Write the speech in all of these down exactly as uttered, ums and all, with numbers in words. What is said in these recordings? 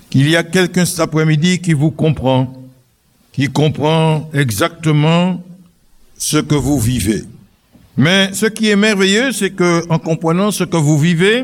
qu'il y a quelqu'un cet après-midi qui vous comprend, qui comprend exactement ce que vous vivez. Mais ce qui est merveilleux, c'est que, en comprenant ce que vous vivez,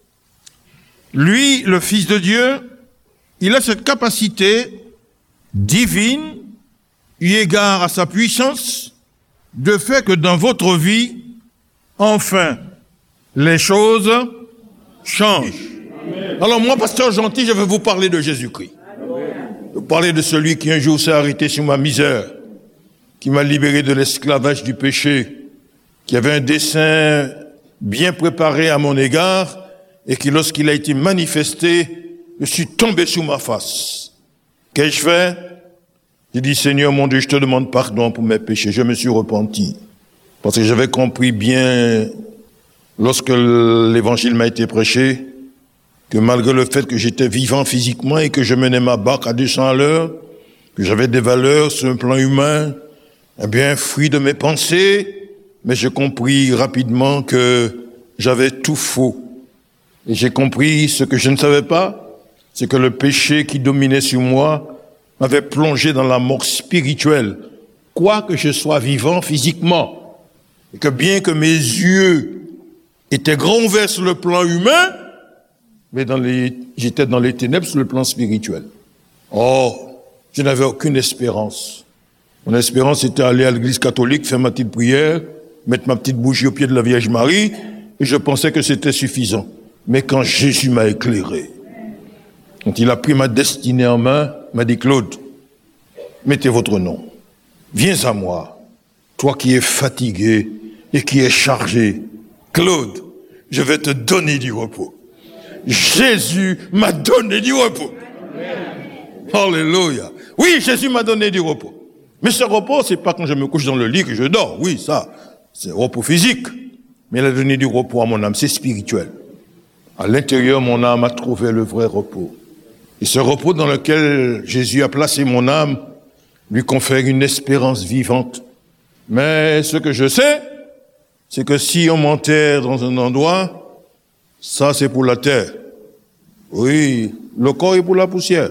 lui, le Fils de Dieu, il a cette capacité divine, eu égard à sa puissance, de fait que dans votre vie, enfin, les choses changent. Alors moi, pasteur gentil, je vais vous parler de Jésus-Christ. Je vais parler de celui qui un jour s'est arrêté sur ma misère, qui m'a libéré de l'esclavage du péché, qui avait un dessein bien préparé à mon égard, et qui, lorsqu'il a été manifesté, je suis tombé sous ma face. Qu'ai-je fait? J'ai dit, Seigneur mon Dieu, je te demande pardon pour mes péchés. Je me suis repenti. Parce que j'avais compris bien, lorsque l'évangile m'a été prêché, que malgré le fait que j'étais vivant physiquement et que je menais ma barque à deux cents à l'heure, que j'avais des valeurs sur un plan humain, eh bien, fruit de mes pensées, mais j'ai compris rapidement que j'avais tout faux. Et j'ai compris ce que je ne savais pas, c'est que le péché qui dominait sur moi m'avait plongé dans la mort spirituelle, quoique je sois vivant physiquement. Et que bien que mes yeux étaient grands ouverts sur le plan humain, mais dans les, j'étais dans les ténèbres sur le plan spirituel. Oh, je n'avais aucune espérance. Mon espérance était aller à l'église catholique, faire ma petite prière, mettre ma petite bougie au pied de la Vierge Marie, et je pensais que c'était suffisant. Mais quand Jésus m'a éclairé, quand il a pris ma destinée en main, il m'a dit, Claude, mettez votre nom. Viens à moi, toi qui es fatigué et qui es chargé. Claude, je vais te donner du repos. Jésus m'a donné du repos. Alléluia. Oui, Jésus m'a donné du repos. Mais ce repos, c'est pas quand je me couche dans le lit que je dors. Oui, ça, c'est repos physique. Mais il a donné du repos à mon âme, c'est spirituel. À l'intérieur, mon âme a trouvé le vrai repos. Et ce repos dans lequel Jésus a placé mon âme lui confère une espérance vivante. Mais ce que je sais, c'est que si on m'enterre dans un endroit, ça c'est pour la terre. Oui, le corps est pour la poussière.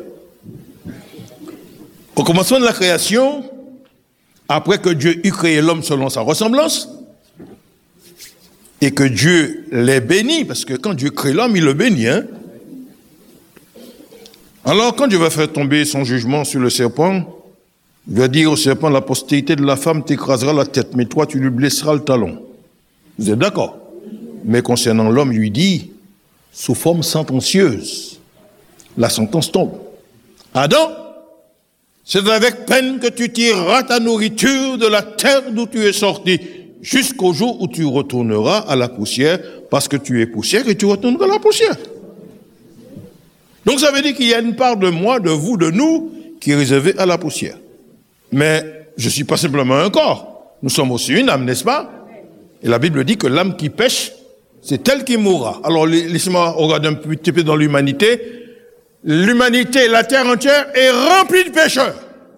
Au commencement de la création, après que Dieu eut créé l'homme selon sa ressemblance, et que Dieu l'ait béni, parce que quand Dieu crée l'homme, il le bénit, hein. Alors, quand Dieu va faire tomber son jugement sur le serpent, il va dire au serpent, la postérité de la femme t'écrasera la tête, mais toi, tu lui blesseras le talon. Vous êtes d'accord? Mais concernant l'homme, il lui dit, sous forme sentencieuse, la sentence tombe. Adam, c'est avec peine que tu tireras ta nourriture de la terre d'où tu es sorti, jusqu'au jour où tu retourneras à la poussière, parce que tu es poussière et tu retourneras à la poussière. Donc ça veut dire qu'il y a une part de moi, de vous, de nous, qui est réservée à la poussière. Mais je ne suis pas simplement un corps. Nous sommes aussi une âme, n'est-ce pas? Et la Bible dit que l'âme qui pêche, c'est elle qui mourra. Alors laissez-moi regarder un petit peu dans l'humanité. L'humanité, la terre entière, est remplie de pécheurs.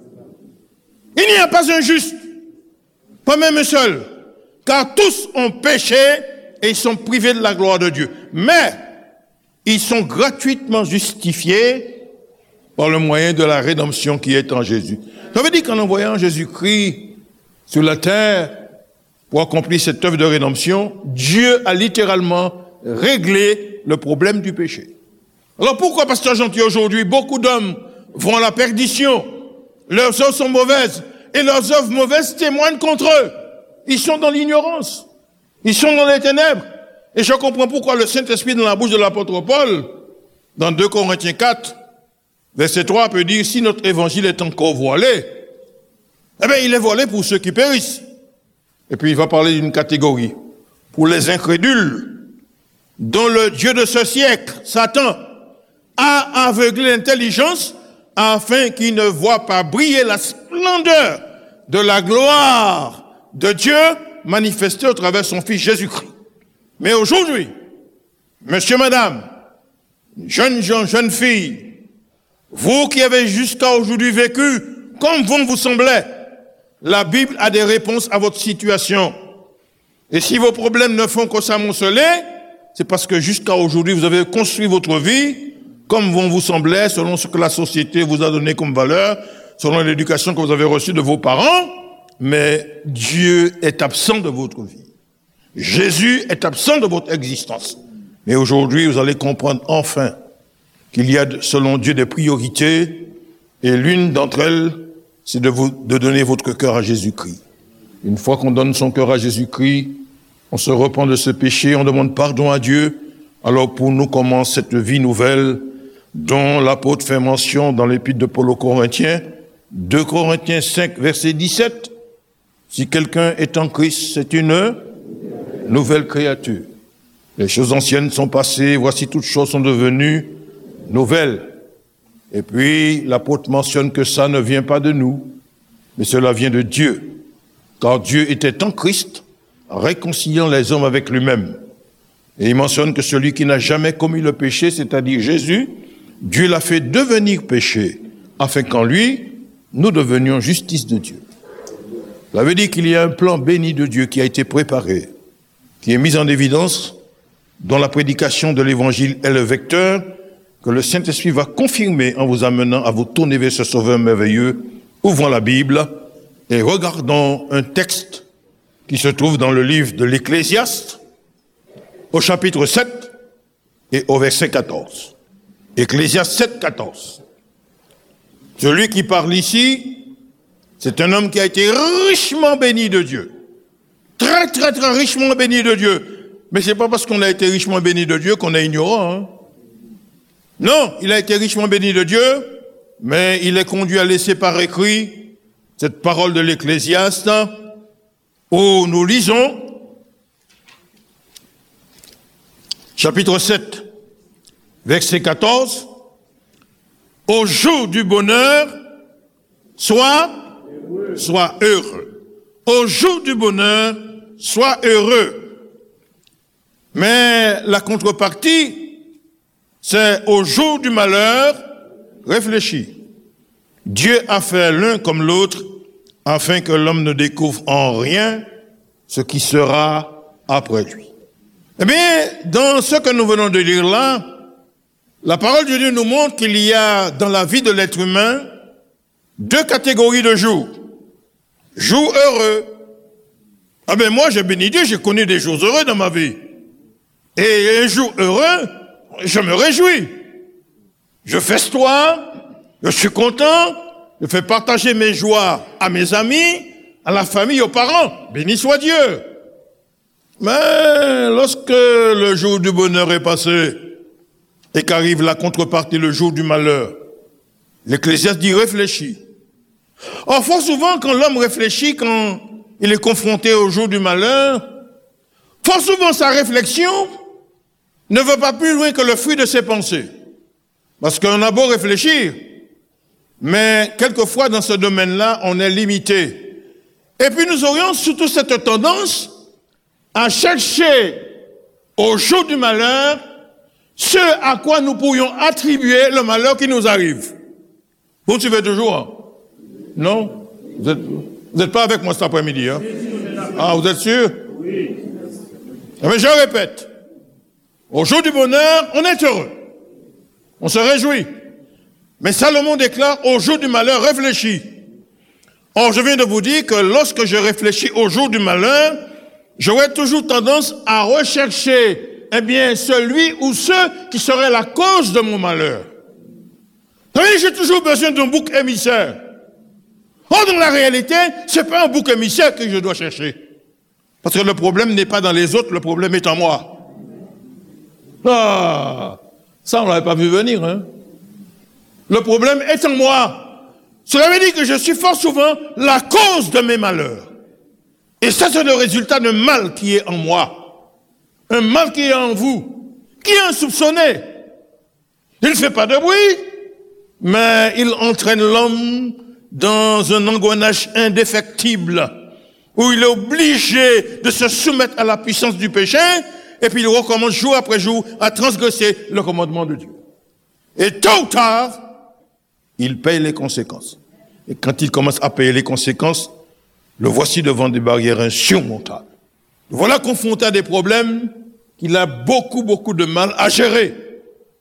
Il n'y a pas un juste, pas même un seul. Car tous ont péché et ils sont privés de la gloire de Dieu. Mais ils sont gratuitement justifiés par le moyen de la rédemption qui est en Jésus. Ça veut dire qu'en envoyant Jésus-Christ sur la terre pour accomplir cette œuvre de rédemption, Dieu a littéralement réglé le problème du péché. Alors pourquoi, pasteur Gentil, aujourd'hui, beaucoup d'hommes vont à la perdition, leurs œuvres sont mauvaises, et leurs œuvres mauvaises témoignent contre eux. Ils sont dans l'ignorance. Ils sont dans les ténèbres. Et je comprends pourquoi le Saint-Esprit, dans la bouche de l'apôtre Paul, dans deux Corinthiens quatre, verset trois, peut dire, si notre évangile est encore voilé, eh bien, il est voilé pour ceux qui périssent. Et puis, il va parler d'une catégorie. Pour les incrédules, dont le Dieu de ce siècle, Satan, a aveuglé l'intelligence afin qu'ils ne voient pas briller la splendeur de la gloire de Dieu manifestée au travers de son Fils Jésus-Christ. Mais aujourd'hui, monsieur, madame, jeunes gens, jeunes filles, vous qui avez jusqu'à aujourd'hui vécu comme bon vous semblait, la Bible a des réponses à votre situation. Et si vos problèmes ne font que s'amonceler, c'est parce que jusqu'à aujourd'hui, vous avez construit votre vie comme vont vous sembler, selon ce que la société vous a donné comme valeur, selon l'éducation que vous avez reçue de vos parents, mais Dieu est absent de votre vie. Jésus est absent de votre existence. Mais aujourd'hui, vous allez comprendre enfin qu'il y a, selon Dieu, des priorités, et l'une d'entre elles, c'est de, vous, de donner votre cœur à Jésus-Christ. Une fois qu'on donne son cœur à Jésus-Christ, on se repent de ce péché, on demande pardon à Dieu. Alors pour nous commence cette vie nouvelle dont l'apôtre fait mention dans l'épître de Paul aux Corinthiens, deux Corinthiens cinq, verset dix-sept. Si quelqu'un est en Christ, c'est une nouvelle créature. Les choses anciennes sont passées, voici toutes choses sont devenues nouvelles. Et puis l'apôtre mentionne que ça ne vient pas de nous, mais cela vient de Dieu. Car Dieu était en Christ, réconciliant les hommes avec lui-même. Et il mentionne que celui qui n'a jamais commis le péché, c'est-à-dire Jésus, Dieu l'a fait devenir péché, afin qu'en lui, nous devenions justice de Dieu. Ça veut dire qu'il y a un plan béni de Dieu qui a été préparé, qui est mis en évidence, dont la prédication de l'Évangile est le vecteur, que le Saint-Esprit va confirmer en vous amenant à vous tourner vers ce Sauveur merveilleux. Ouvrons la Bible et regardons un texte qui se trouve dans le livre de l'Ecclésiaste, au chapitre sept et au verset quatorze. Ecclésiaste sept, quatorze. Celui qui parle ici, c'est un homme qui a été richement béni de Dieu. Très, très, très richement béni de Dieu. Mais c'est pas parce qu'on a été richement béni de Dieu qu'on est ignorant. Hein? Non, il a été richement béni de Dieu, mais il est conduit à laisser par écrit cette parole de l'Ecclésiaste où nous lisons chapitre sept, verset quatorze. Au jour du bonheur, sois, sois heureux. Au jour du bonheur, sois heureux. Mais la contrepartie, c'est au jour du malheur, réfléchis. Dieu a fait l'un comme l'autre, afin que l'homme ne découvre en rien ce qui sera après lui. Eh bien, dans ce que nous venons de lire là, la parole de Dieu nous montre qu'il y a dans la vie de l'être humain deux catégories de jours. Jours heureux. Ah ben moi, j'ai béni Dieu, j'ai connu des jours heureux dans ma vie. Et un jour heureux, je me réjouis. Je festoie, je suis content, je fais partager mes joies à mes amis, à la famille, aux parents. Béni soit Dieu. Mais lorsque le jour du bonheur est passé et qu'arrive la contrepartie, le jour du malheur, l'Ecclésiaste dit réfléchis. Or, fort souvent, quand l'homme réfléchit, quand il est confronté au jour du malheur, fort souvent sa réflexion ne va pas plus loin que le fruit de ses pensées. Parce qu'on a beau réfléchir, mais quelquefois dans ce domaine-là, on est limité. Et puis nous aurions surtout cette tendance à chercher au jour du malheur ce à quoi nous pourrions attribuer le malheur qui nous arrive. Vous suivez toujours, hein? Non? Vous n'êtes pas avec moi cet après-midi, hein? Ah, vous êtes sûr? Oui. Mais je répète, au jour du bonheur, on est heureux. On se réjouit. Mais Salomon déclare, au jour du malheur, réfléchis. Or, je viens de vous dire que lorsque je réfléchis au jour du malheur, j'aurais toujours tendance à rechercher, eh bien, celui ou ceux qui seraient la cause de mon malheur. Vous savez, j'ai toujours besoin d'un bouc émissaire. Or, dans la réalité, c'est pas un bouc émissaire que je dois chercher. Parce que le problème n'est pas dans les autres, le problème est en moi. Ah, ça, on l'avait pas vu venir, hein. Le problème est en moi. Cela veut dire que je suis fort souvent la cause de mes malheurs. Et ça, c'est le résultat d'un mal qui est en moi. Un mal qui est en vous, qui est insoupçonné. Il ne fait pas de bruit, mais il entraîne l'homme dans un engrenage indéfectible, où il est obligé de se soumettre à la puissance du péché, et puis il recommence jour après jour à transgresser le commandement de Dieu. Et tôt ou tard, il paye les conséquences. Et quand il commence à payer les conséquences, le voici devant des barrières insurmontables. Voilà confronté à des problèmes qu'il a beaucoup, beaucoup de mal à gérer.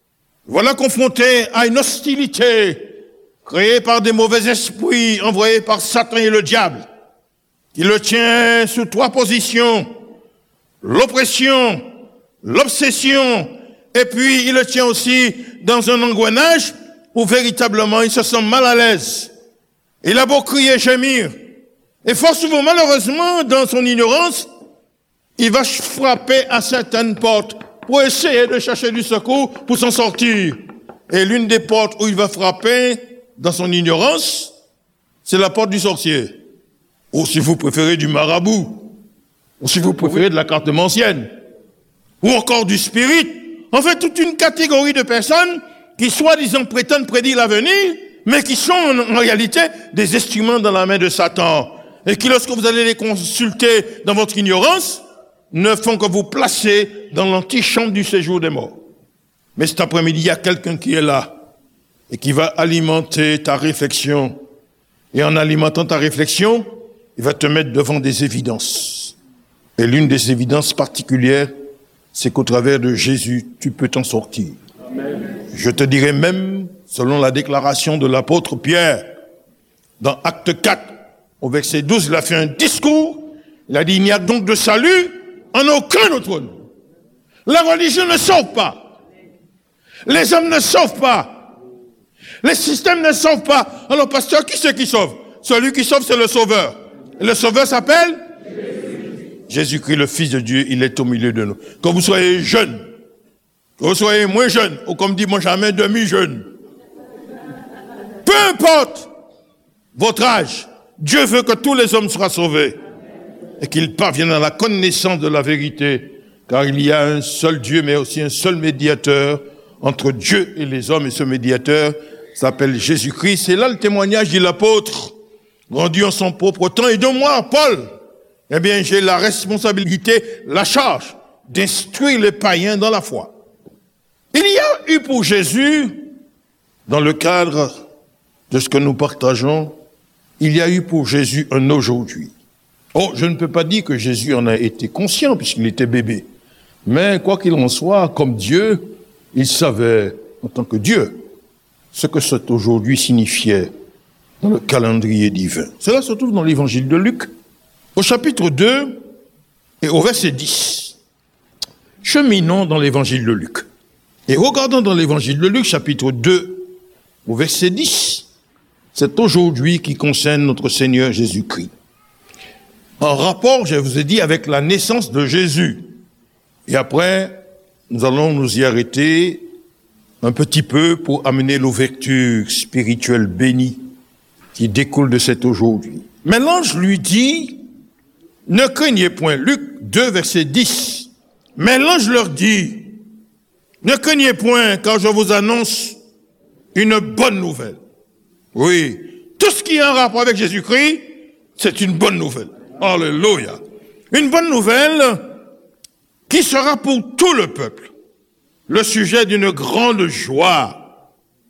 Voilà confronté à une hostilité créée par des mauvais esprits envoyés par Satan et le diable, qui le tient sous trois positions: l'oppression, l'obsession, et puis il le tient aussi dans un engrenage où véritablement il se sent mal à l'aise. Il a beau crier, gémir, et fort souvent, malheureusement, dans son ignorance, il va frapper à certaines portes pour essayer de chercher du secours pour s'en sortir. Et l'une des portes où il va frapper, dans son ignorance, c'est la porte du sorcier. Ou si vous préférez du marabout, ou si vous préférez de la cartomancienne, ou encore du spirit. En fait, toute une catégorie de personnes qui, soi-disant, prétendent prédire l'avenir, mais qui sont en réalité des instruments dans la main de Satan. Et qui, lorsque vous allez les consulter dans votre ignorance, ne font que vous placer dans l'antichambre du séjour des morts. Mais cet après-midi, il y a quelqu'un qui est là et qui va alimenter ta réflexion. Et en alimentant ta réflexion, il va te mettre devant des évidences. Et l'une des évidences particulières, c'est qu'au travers de Jésus, tu peux t'en sortir. Amen. Je te dirais même, selon la déclaration de l'apôtre Pierre, dans Acte quatre, au verset douze, il a fait un discours. Il a dit, il n'y a donc de salut en aucun autre nom. La religion ne sauve pas. Les hommes ne sauvent pas. Les systèmes ne sauvent pas. Alors, pasteur, qui c'est qui sauve? Celui qui sauve, c'est le Sauveur. Et le Sauveur s'appelle Jésus. Jésus-Christ, le Fils de Dieu, il est au milieu de nous. Que vous soyez jeune, que vous soyez moins jeune, ou comme dit Benjamin, demi-jeune. Peu importe votre âge, Dieu veut que tous les hommes soient sauvés et qu'ils parviennent à la connaissance de la vérité, car il y a un seul Dieu, mais aussi un seul médiateur entre Dieu et les hommes, et ce médiateur s'appelle Jésus-Christ. C'est là le témoignage de l'apôtre, rendu en son propre temps. Et de moi, Paul, eh bien, j'ai la responsabilité, la charge d'instruire les païens dans la foi. Il y a eu pour Jésus, dans le cadre de ce que nous partageons, il y a eu pour Jésus un aujourd'hui. Oh, je ne peux pas dire que Jésus en a été conscient puisqu'il était bébé. Mais quoi qu'il en soit, comme Dieu, il savait, en tant que Dieu, ce que cet aujourd'hui signifiait dans le calendrier divin. Cela se trouve dans l'évangile de Luc, au chapitre deux et au verset dix. Cheminons dans l'évangile de Luc. Et regardons dans l'évangile de Luc, chapitre deux, au verset dix. C'est aujourd'hui qui concerne notre Seigneur Jésus-Christ. En rapport, je vous ai dit, avec la naissance de Jésus. Et après, nous allons nous y arrêter un petit peu pour amener l'ouverture spirituelle bénie qui découle de cet aujourd'hui. Mais l'ange lui dit, ne craignez point. Luc deux, verset dix. Mais l'ange leur dit, ne craignez point, car je vous annonce une bonne nouvelle. Oui, tout ce qui est en rapport avec Jésus-Christ, c'est une bonne nouvelle. Alléluia. Une bonne nouvelle qui sera pour tout le peuple le sujet d'une grande joie.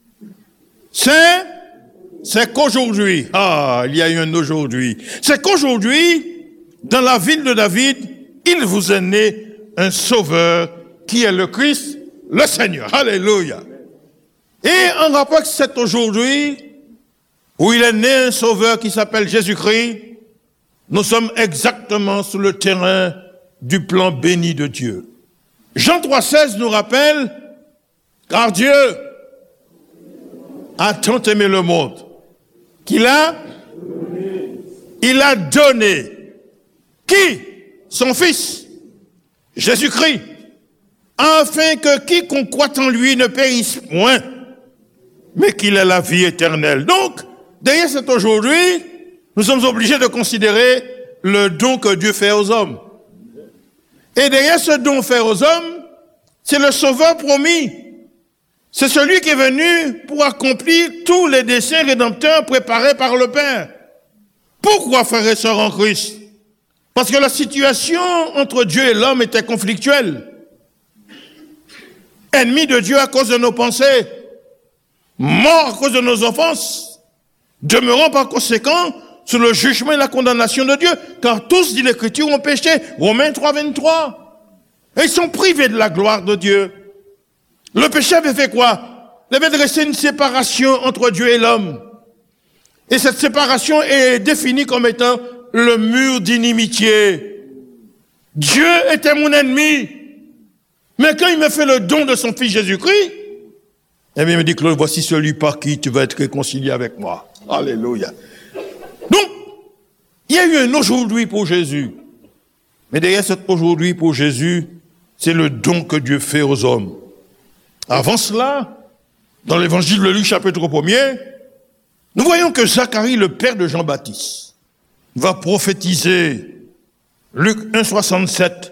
C'est, c'est qu'aujourd'hui, ah, il y a eu un aujourd'hui, c'est qu'aujourd'hui, dans la ville de David, il vous est né un sauveur qui est le Christ, le Seigneur. Alléluia. Et en rapport avec cet aujourd'hui, où il est né un sauveur qui s'appelle Jésus-Christ, nous sommes exactement sur le terrain du plan béni de Dieu. Jean trois seize nous rappelle, car Dieu a tant aimé le monde, qu'il a, il a donné, qui? Son Fils, Jésus-Christ, afin que quiconque croit en lui ne périsse point, mais qu'il ait la vie éternelle. Donc, derrière cet aujourd'hui, nous sommes obligés de considérer le don que Dieu fait aux hommes. Et derrière ce don fait aux hommes, c'est le Sauveur promis. C'est celui qui est venu pour accomplir tous les desseins rédempteurs préparés par le Père. Pourquoi, frères et sœurs en Christ? Parce que la situation entre Dieu et l'homme était conflictuelle. Ennemis de Dieu à cause de nos pensées, morts à cause de nos offenses, demeurant par conséquent sur le jugement et la condamnation de Dieu, car tous, dit l'Écriture, ont péché. Romains trois, vingt-trois. Et ils sont privés de la gloire de Dieu. Le péché avait fait quoi? Il avait dressé une séparation entre Dieu et l'homme. Et cette séparation est définie comme étant le mur d'inimitié. Dieu était mon ennemi. Mais quand il me fait le don de son Fils Jésus-Christ, eh bien, il me dit, Claude, voici celui par qui tu vas être réconcilié avec moi. Alléluia. Donc, il y a eu un aujourd'hui pour Jésus. Mais derrière cet aujourd'hui pour Jésus, c'est le don que Dieu fait aux hommes. Avant cela, dans l'évangile de Luc, chapitre premier, nous voyons que Zacharie, le père de Jean-Baptiste, va prophétiser. Luc un, soixante-sept.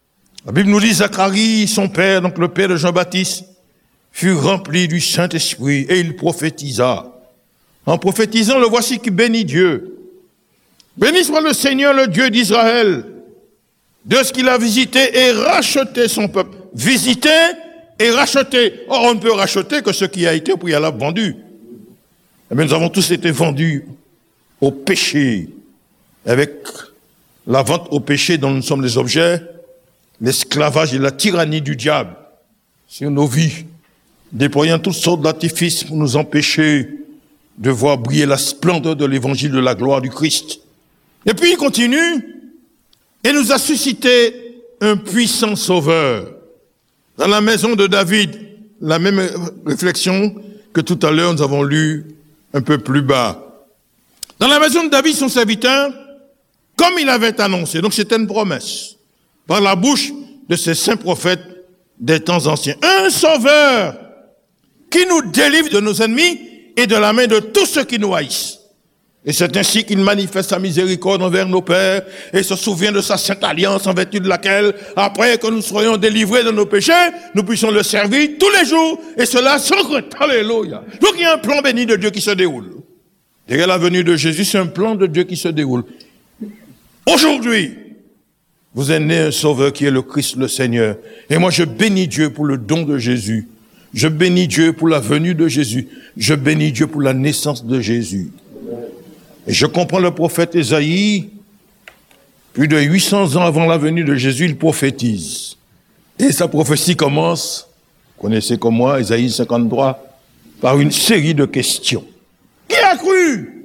La Bible nous dit, Zacharie, son père, donc le père de Jean-Baptiste, fut rempli du Saint-Esprit et il prophétisa. En prophétisant, le voici qui bénit Dieu. Béni soit le Seigneur, le Dieu d'Israël, de ce qu'il a visité et racheté son peuple. Visité et racheté. Or, on ne peut racheter que ce qui a été préalable vendu. Mais nous avons tous été vendus au péché. Avec la vente au péché dont nous sommes les objets, l'esclavage et la tyrannie du diable sur nos vies, déployant toutes sortes d'artifices pour nous empêcher de voir briller la splendeur de l'évangile de la gloire du Christ. Et puis il continue et nous a suscité un puissant sauveur. Dans la maison de David, la même réflexion que tout à l'heure nous avons lu un peu plus bas. Dans la maison de David, son serviteur, comme il avait annoncé, donc c'était une promesse, par la bouche de ces saints prophètes des temps anciens. Un sauveur qui nous délivre de nos ennemis et de la main de tous ceux qui nous haïssent. Et c'est ainsi qu'il manifeste sa miséricorde envers nos pères et se souvient de sa sainte alliance en vertu de laquelle, après que nous soyons délivrés de nos péchés, nous puissions le servir tous les jours et cela sans crainte. Alléluia. Donc il y a un plan béni de Dieu qui se déroule. Derrière la venue de Jésus, c'est un plan de Dieu qui se déroule. Aujourd'hui, vous êtes né un sauveur qui est le Christ le Seigneur. Et moi je bénis Dieu pour le don de Jésus. Je bénis Dieu pour la venue de Jésus. Je bénis Dieu pour la naissance de Jésus. Et je comprends le prophète Ésaïe, plus de huit cents ans avant la venue de Jésus, il prophétise. Et sa prophétie commence, vous connaissez comme moi, Ésaïe cinquante-trois, par une série de questions. Qui a cru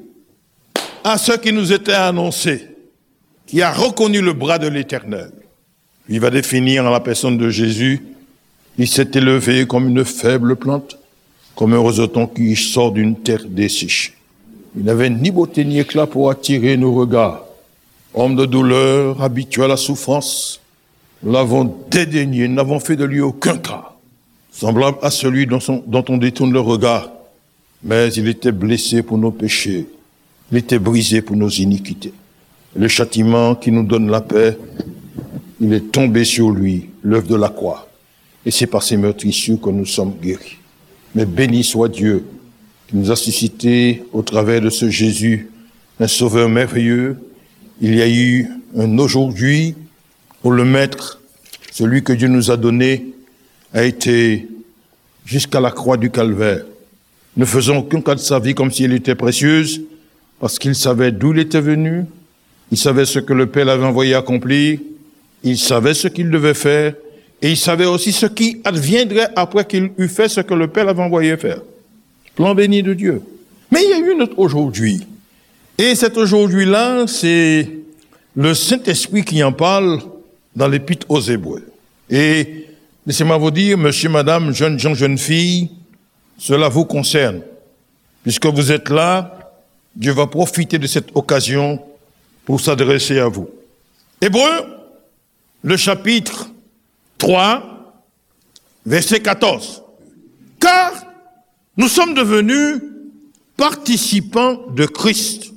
à ce qui nous était annoncé? Qui a reconnu le bras de l'Éternel? Il va définir en la personne de Jésus, il s'est élevé comme une faible plante, comme un roseton qui sort d'une terre desséchée. Il n'avait ni beauté ni éclat pour attirer nos regards. Homme de douleur, habitué à la souffrance, nous l'avons dédaigné, nous n'avons fait de lui aucun cas, semblable à celui dont, son, dont on détourne le regard. Mais il était blessé pour nos péchés, il était brisé pour nos iniquités. Le châtiment qui nous donne la paix, il est tombé sur lui, l'œuvre de la croix. Et c'est par ces meurtrissures que nous sommes guéris. Mais béni soit Dieu, qui nous a suscité au travers de ce Jésus, un sauveur merveilleux. Il y a eu un aujourd'hui pour le mettre, celui que Dieu nous a donné, a été jusqu'à la croix du calvaire. Ne faisons aucun cas de sa vie comme si elle était précieuse, parce qu'il savait d'où il était venu, il savait ce que le Père l'avait envoyé accomplir, il savait ce qu'il devait faire, et il savait aussi ce qui adviendrait après qu'il eut fait ce que le Père l'avait envoyé faire. Plan béni de Dieu. Mais il y a eu notre aujourd'hui. Et cet aujourd'hui-là, c'est le Saint-Esprit qui en parle dans l'Épître aux Hébreux. Et laissez-moi vous dire, monsieur, madame, jeunes gens, jeunes filles, cela vous concerne. Puisque vous êtes là, Dieu va profiter de cette occasion pour s'adresser à vous. Hébreux, le chapitre trois, verset quatorze. Car nous sommes devenus participants de Christ,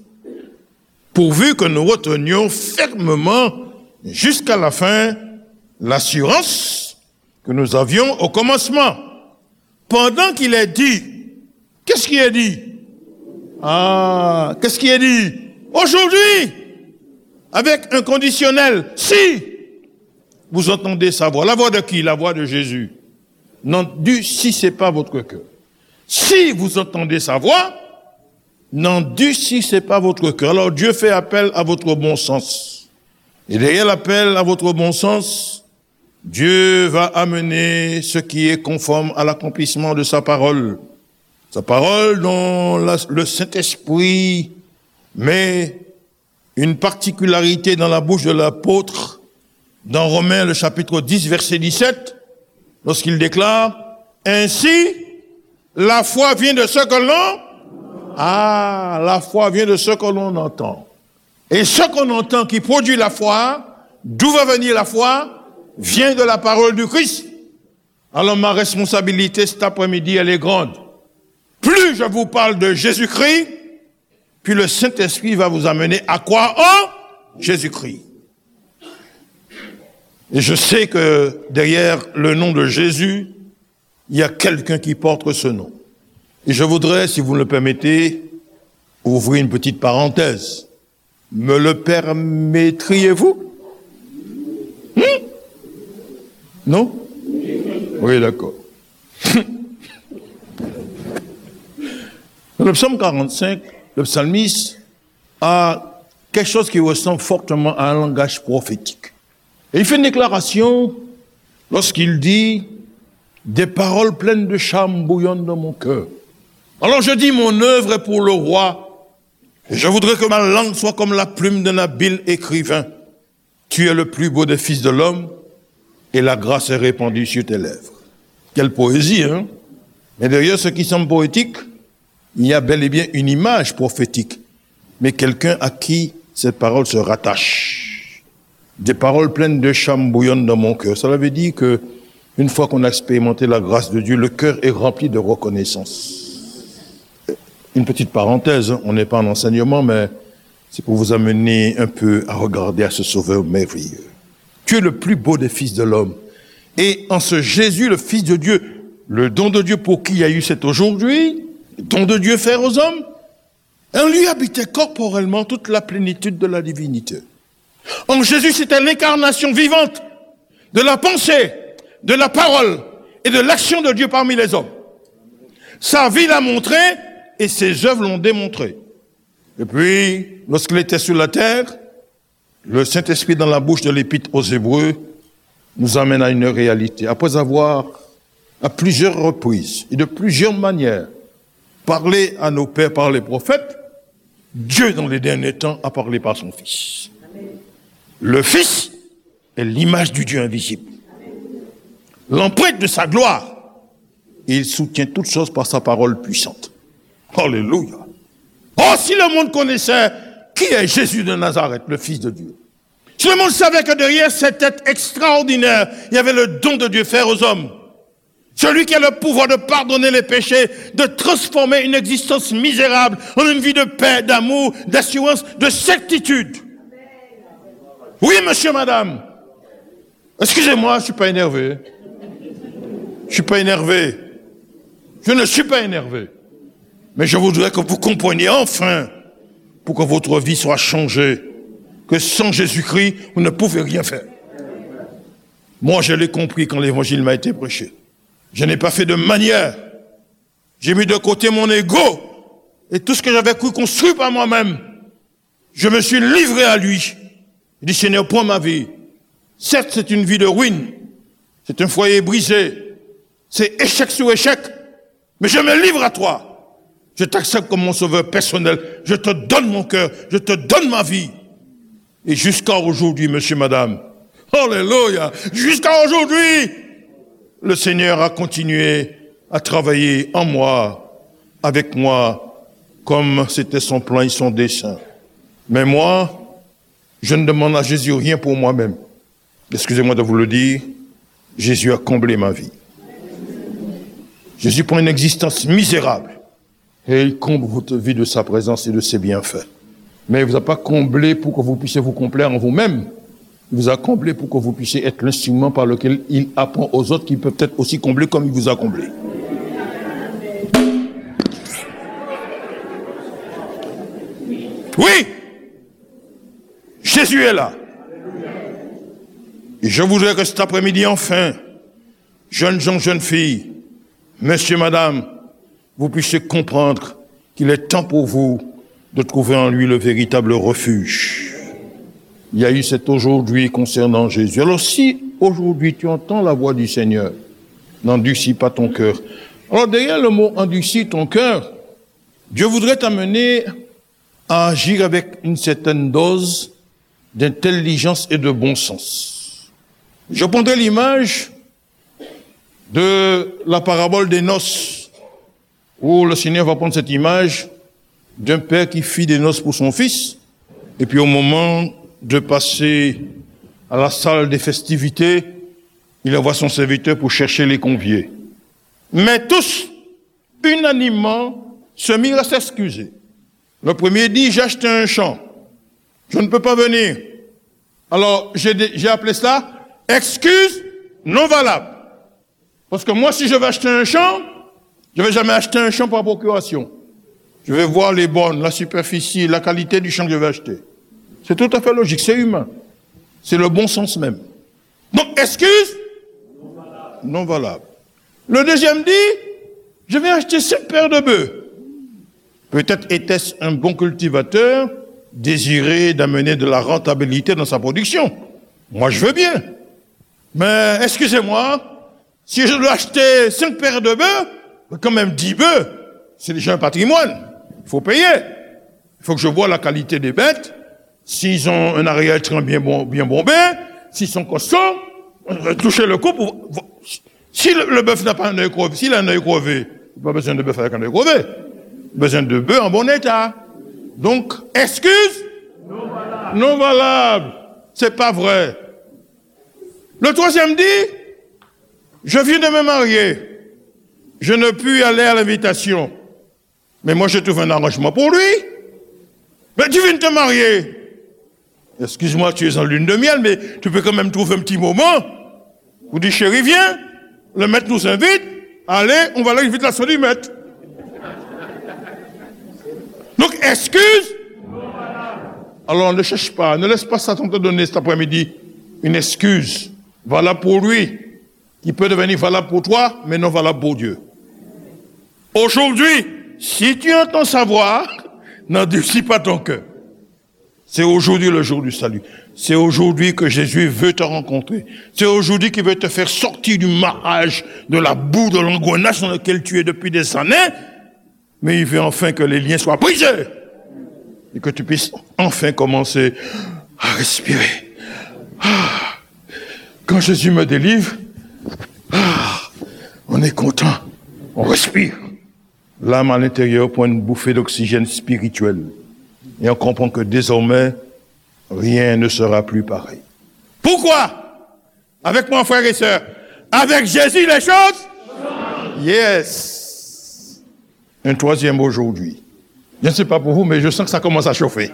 pourvu que nous retenions fermement jusqu'à la fin l'assurance que nous avions au commencement. Pendant qu'il est dit, qu'est-ce qui est dit? Ah, qu'est-ce qui est dit? Aujourd'hui, avec un conditionnel, si vous entendez sa voix. La voix de qui? La voix de Jésus. Non, du si c'est pas votre cœur. Si vous entendez sa voix, n'en durcissez pas votre cœur. Alors Dieu fait appel à votre bon sens. Et derrière l'appel à votre bon sens, Dieu va amener ce qui est conforme à l'accomplissement de sa parole. Sa parole dont la, le Saint-Esprit met une particularité dans la bouche de l'apôtre dans Romains le chapitre dix, verset dix-sept, lorsqu'il déclare « Ainsi, la foi vient de ce que l'on... » Ah, la foi vient de ce que l'on entend. Et ce qu'on entend qui produit la foi, d'où va venir la foi, vient de la parole du Christ. Alors ma responsabilité cet après-midi, elle est grande. Plus je vous parle de Jésus-Christ, puis le Saint-Esprit va vous amener à croire en Jésus-Christ. Et je sais que derrière le nom de Jésus, il y a quelqu'un qui porte ce nom. Et je voudrais, si vous me le permettez, ouvrir une petite parenthèse. Me le permettriez-vous? Hum? Non? Oui, d'accord. Dans le psaume quarante-cinq, le psalmiste a quelque chose qui ressemble fortement à un langage prophétique. Et il fait une déclaration lorsqu'il dit « Des paroles pleines de charme bouillonnent dans mon cœur. » Alors je dis, mon œuvre est pour le roi. Et je voudrais que ma langue soit comme la plume d'un habile écrivain. Tu es le plus beau des fils de l'homme, et la grâce est répandue sur tes lèvres. Quelle poésie, hein? Mais derrière ce qui semble poétique, il y a bel et bien une image prophétique, mais quelqu'un à qui cette parole se rattache. Des paroles pleines de charme bouillonnent dans mon cœur. Cela veut dire que, une fois qu'on a expérimenté la grâce de Dieu, le cœur est rempli de reconnaissance. Une petite parenthèse, on n'est pas en enseignement, mais c'est pour vous amener un peu à regarder à ce Sauveur merveilleux. Tu es le plus beau des fils de l'homme. Et en ce Jésus, le Fils de Dieu, le don de Dieu pour qui il y a eu cet aujourd'hui, le don de Dieu fait aux hommes, en lui habitait corporellement toute la plénitude de la divinité. En Jésus, c'était l'incarnation vivante de la pensée, de la parole et de l'action de Dieu parmi les hommes. Sa vie l'a montré et ses œuvres l'ont démontré. Et puis, lorsqu'il était sur la terre, le Saint-Esprit dans la bouche de l'Épître aux Hébreux nous amène à une réalité. Après avoir, à plusieurs reprises et de plusieurs manières, parlé à nos pères par les prophètes, Dieu, dans les derniers temps, a parlé par son Fils. Le Fils est l'image du Dieu invisible. L'empreinte de sa gloire. Et il soutient toutes choses par sa parole puissante. Alléluia. Oh, si le monde connaissait qui est Jésus de Nazareth, le Fils de Dieu. Si le monde savait que derrière cette tête extraordinaire, il y avait le don de Dieu fait aux hommes. Celui qui a le pouvoir de pardonner les péchés, de transformer une existence misérable en une vie de paix, d'amour, d'assurance, de certitude. Oui, monsieur, madame. Excusez-moi, je ne suis pas énervé. Je ne suis pas énervé. Je ne suis pas énervé. Mais je voudrais que vous compreniez enfin, pour que votre vie soit changée, que sans Jésus-Christ, vous ne pouvez rien faire. Moi, je l'ai compris quand l'évangile m'a été prêché. Je n'ai pas fait de manière. J'ai mis de côté mon ego et tout ce que j'avais cru construire par moi-même. Je me suis livré à lui. Il dit, Seigneur, prends ma vie. Certes, c'est une vie de ruine. C'est un foyer brisé. C'est échec sur échec. Mais je me livre à toi. Je t'accepte comme mon sauveur personnel. Je te donne mon cœur. Je te donne ma vie. Et jusqu'à aujourd'hui, monsieur, madame. Alléluia. Jusqu'à aujourd'hui, le Seigneur a continué à travailler en moi, avec moi, comme c'était son plan et son dessein. Mais moi, je ne demande à Jésus rien pour moi-même. Excusez-moi de vous le dire, Jésus a comblé ma vie. Jésus prend une existence misérable et il comble votre vie de sa présence et de ses bienfaits. Mais il ne vous a pas comblé pour que vous puissiez vous complaire en vous-même. Il vous a comblé pour que vous puissiez être l'instrument par lequel il apprend aux autres qui peut être aussi combler comme il vous a comblé. Oui, Jésus est là. Et je voudrais que cet après-midi, enfin, jeunes gens, jeunes filles, monsieur, madame, vous puissiez comprendre qu'il est temps pour vous de trouver en lui le véritable refuge. Il y a eu cet aujourd'hui concernant Jésus. Alors si aujourd'hui tu entends la voix du Seigneur, n'endurcis pas ton cœur. Alors derrière le mot endurcis ton cœur, Dieu voudrait t'amener à agir avec une certaine dose d'intelligence et de bon sens. Je prendrai l'image de la parabole des noces, où le Seigneur va prendre cette image d'un père qui fit des noces pour son fils, et puis au moment de passer à la salle des festivités, il envoie son serviteur pour chercher les conviés. Mais tous, unanimement, se mirent à s'excuser. Le premier dit, j'ai acheté un champ, je ne peux pas venir. Alors, j'ai, j'ai appelé cela excuse non valable. Parce que moi, si je veux acheter un champ, je ne vais jamais acheter un champ par procuration. Je vais voir les bornes, la superficie, la qualité du champ que je vais acheter. C'est tout à fait logique, c'est humain. C'est le bon sens même. Donc, excuse non valable. Non valable. Le deuxième dit, je vais acheter cinq paires de bœufs. Peut-être était-ce un bon cultivateur désiré d'amener de la rentabilité dans sa production. Moi, je veux bien. Mais, excusez-moi, si je dois acheter cinq paires de bœufs, quand même dix bœufs, c'est déjà un patrimoine. Il faut payer. Il faut que je vois la qualité des bêtes, s'ils ont un arrière-train bien, bon, bien bombé, s'ils sont costauds, toucher le coup pour... Si le, le bœuf n'a pas un œil crevé, s'il a un œil crevé, il n'a pas besoin de bœuf avec un œil crevé. Il a besoin de bœuf en bon état. Donc, excuse non valable. Non valable. C'est pas vrai. Le troisième dit, je viens de me marier. Je ne puis aller à l'invitation. Mais moi, je trouve un arrangement pour lui. Mais tu viens de te marier. Excuse-moi, tu es en lune de miel, mais tu peux quand même trouver un petit moment. Vous dites, chérie, viens. Le maître nous invite. Allez, on va à l'invitation du maître. Donc, excuse. Alors, ne cherche pas, ne laisse pas Satan te donner cet après-midi une excuse valable pour lui, qui peut devenir valable pour toi, mais non valable pour Dieu. Aujourd'hui, si tu entends sa voix, n'endurcis pas ton cœur. C'est aujourd'hui le jour du salut. C'est aujourd'hui que Jésus veut te rencontrer. C'est aujourd'hui qu'il veut te faire sortir du marage, de la boue, de l'engrenage dans lequel tu es depuis des années. Mais il veut enfin que les liens soient brisés. Et que tu puisses enfin commencer à respirer. Ah, quand Jésus me délivre, ah, on est content. On respire. L'âme à l'intérieur prend une bouffée d'oxygène spirituel. Et on comprend que désormais, rien ne sera plus pareil. Pourquoi? Avec moi, frères et sœurs, avec Jésus, les choses? Yes. Un troisième aujourd'hui. Je ne sais pas pour vous, mais je sens que ça commence à chauffer.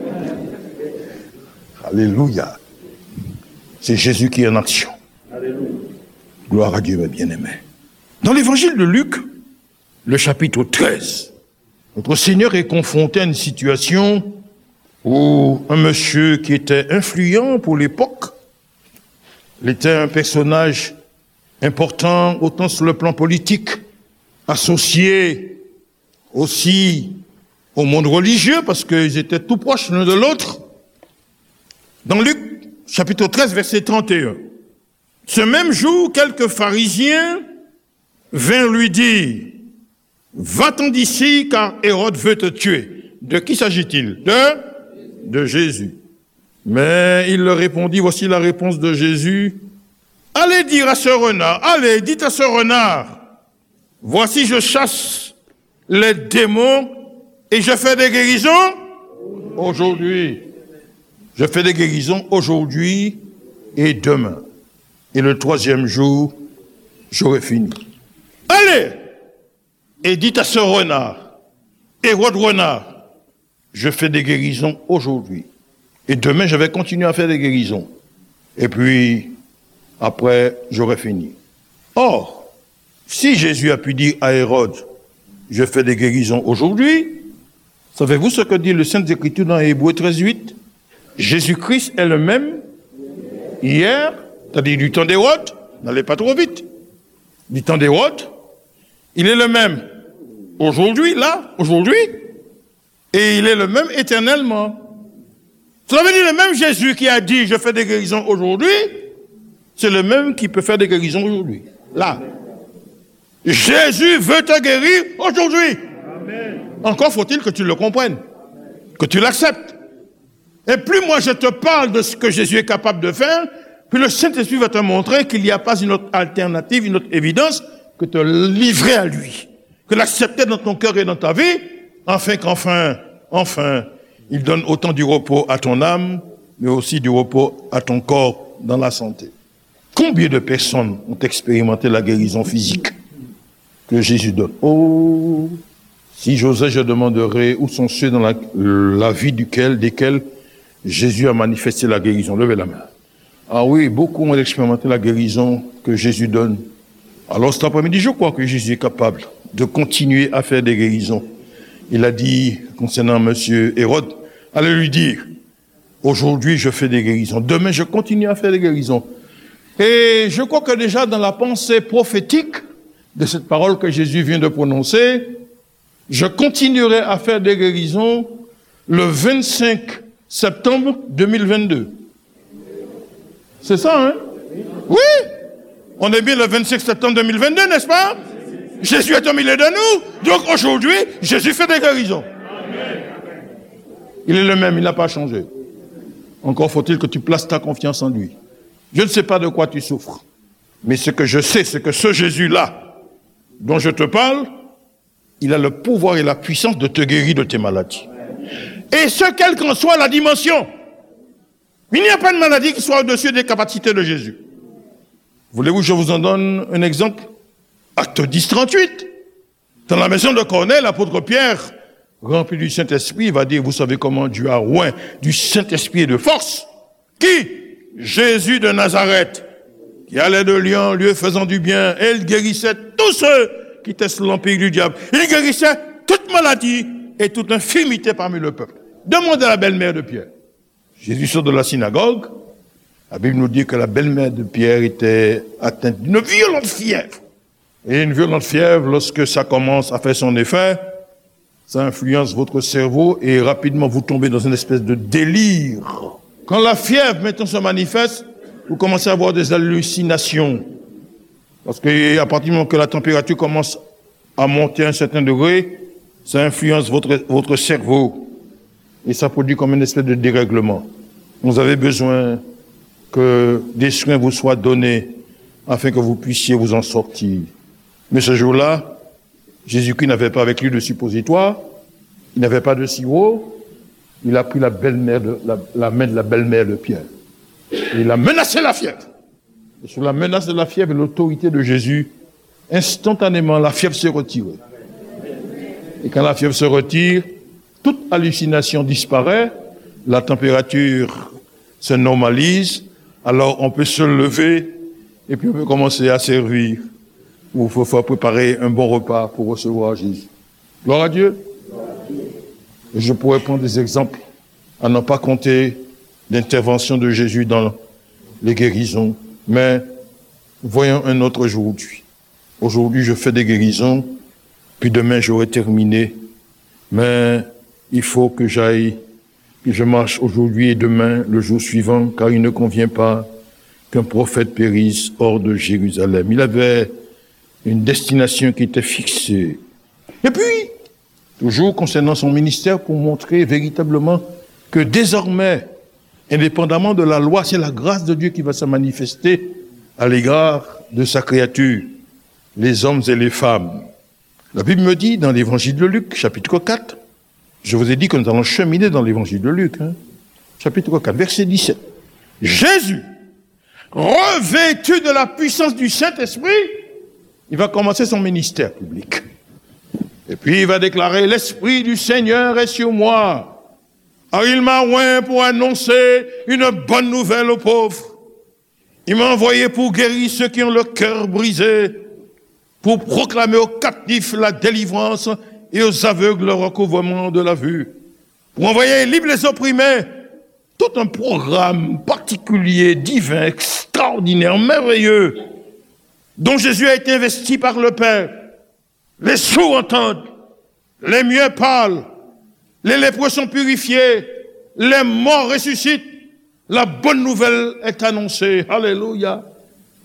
Alléluia. C'est Jésus qui est en action. Alléluia. Gloire à Dieu, mes bien-aimés. Dans l'évangile de Luc, le chapitre treize, notre Seigneur est confronté à une situation où un monsieur qui était influent pour l'époque, il était un personnage important autant sur le plan politique, associé aussi au monde religieux, parce qu'ils étaient tout proches l'un de l'autre. Dans Luc, chapitre treize, verset trente et un, ce même jour, quelques pharisiens vinrent lui dire, « Va-t'en d'ici, car Hérode veut te tuer. » De qui s'agit-il? De De Jésus. Mais il leur répondit, voici la réponse de Jésus, « Allez dire à ce renard, allez, dites à ce renard, voici je chasse les démons et je fais des guérisons aujourd'hui. Je fais des guérisons aujourd'hui et demain. Et le troisième jour, j'aurai fini. Allez et dites à ce renard, Hérode renard, je fais des guérisons aujourd'hui. Et demain, je vais continuer à faire des guérisons. Et puis, après, j'aurai fini. Or, si Jésus a pu dire à Hérode, je fais des guérisons aujourd'hui, savez-vous ce que dit le Sainte Écriture dans Hébreux treize, huit? Jésus-Christ est le même hier, c'est-à-dire du temps d'Hérode, n'allez pas trop vite, du temps d'Hérode, il est le même aujourd'hui, là, aujourd'hui, et il est le même éternellement. Cela veut dire le même Jésus qui a dit, je fais des guérisons aujourd'hui, c'est le même qui peut faire des guérisons aujourd'hui. Là. Jésus veut te guérir aujourd'hui. Amen. Encore faut-il que tu le comprennes, que tu l'acceptes. Et plus moi je te parle de ce que Jésus est capable de faire, plus le Saint-Esprit va te montrer qu'il n'y a pas une autre alternative, une autre évidence que te livrer à lui, que l'accepter dans ton cœur et dans ta vie, afin qu'enfin, enfin, il donne autant du repos à ton âme, mais aussi du repos à ton corps dans la santé. Combien de personnes ont expérimenté la guérison physique que Jésus donne? Oh, si j'osais, je demanderais où sont ceux dans la, la vie duquel, desquels Jésus a manifesté la guérison. Levez la main. Ah oui, beaucoup ont expérimenté la guérison que Jésus donne. Alors cet après-midi, je crois que Jésus est capable de continuer à faire des guérisons. Il a dit, concernant monsieur Hérode, allez lui dire, aujourd'hui je fais des guérisons, demain je continue à faire des guérisons. Et je crois que déjà dans la pensée prophétique de cette parole que Jésus vient de prononcer, je continuerai à faire des guérisons le vingt-cinq septembre deux mille vingt-deux. C'est ça, hein? Oui! On est bien le vingt-cinq septembre deux mille vingt-deux, n'est-ce pas? Jésus est au milieu de nous. Donc aujourd'hui, Jésus fait des guérisons. Il est le même, il n'a pas changé. Encore faut-il que tu places ta confiance en lui. Je ne sais pas de quoi tu souffres. Mais ce que je sais, c'est que ce Jésus-là, dont je te parle, il a le pouvoir et la puissance de te guérir de tes maladies. Et ce, quelle qu'en soit la dimension. Il n'y a pas de maladie qui soit au-dessus des capacités de Jésus. Voulez-vous que je vous en donne un exemple? Acte dix, trente-huit. Dans la maison de Corneille, l'apôtre Pierre, rempli du Saint-Esprit, va dire, vous savez comment Dieu a oint du Saint-Esprit et de force. Qui? Jésus de Nazareth, qui allait de lieu en lieu faisant du bien, et il guérissait tous ceux qui étaient sous l'empire du diable. Il guérissait toute maladie et toute infirmité parmi le peuple. Demandez à la belle-mère de Pierre. Jésus sort de la synagogue. La Bible nous dit que la belle-mère de Pierre était atteinte d'une violente fièvre. Et une violente fièvre, lorsque ça commence à faire son effet, ça influence votre cerveau et rapidement vous tombez dans une espèce de délire. Quand la fièvre maintenant se manifeste, vous commencez à avoir des hallucinations. Parce qu'à partir du moment que la température commence à monter à un certain degré, ça influence votre, votre cerveau. Et ça produit comme une espèce de dérèglement. Vous avez besoin que des soins vous soient donnés afin que vous puissiez vous en sortir. Mais ce jour-là, Jésus-Christ n'avait pas avec lui de suppositoire, il n'avait pas de sirop, il a pris la belle-mère de, la, la main de la belle-mère de Pierre. Et il a menacé la fièvre. Et sous la menace de la fièvre et l'autorité de Jésus, instantanément, la fièvre s'est retirée. Et quand la fièvre se retire, toute hallucination disparaît, la température se normalise, alors on peut se lever et puis on peut commencer à servir. Il faut, faut préparer un bon repas pour recevoir Jésus. Gloire à Dieu. Et je pourrais prendre des exemples à n'en pas compter l'intervention de Jésus dans les guérisons. Mais voyons un autre aujourd'hui. Aujourd'hui, je fais des guérisons, puis demain, j'aurai terminé. Mais il faut que j'aille, que je marche aujourd'hui et demain, le jour suivant, car il ne convient pas qu'un prophète périsse hors de Jérusalem. Il avait une destination qui était fixée. Et puis, toujours concernant son ministère, pour montrer véritablement que désormais, indépendamment de la loi, c'est la grâce de Dieu qui va se manifester à l'égard de sa créature, les hommes et les femmes. La Bible me dit dans l'évangile de Luc, chapitre quatre, je vous ai dit que nous allons cheminer dans l'évangile de Luc, hein, chapitre quatre, verset dix-sept. Jésus, revêtu de la puissance du Saint-Esprit, il va commencer son ministère public. Et puis il va déclarer, l'Esprit du Seigneur est sur moi. Alors il m'a oint pour annoncer une bonne nouvelle aux pauvres. Il m'a envoyé pour guérir ceux qui ont le cœur brisé, pour proclamer aux captifs la délivrance et aux aveugles le recouvrement de la vue, pour envoyer libres les opprimés. Tout un programme particulier, divin, extraordinaire, merveilleux, dont Jésus a été investi par le Père. Les sourds entendent, les muets parlent, les lépreux sont purifiés, les morts ressuscitent. La bonne nouvelle est annoncée. Alléluia.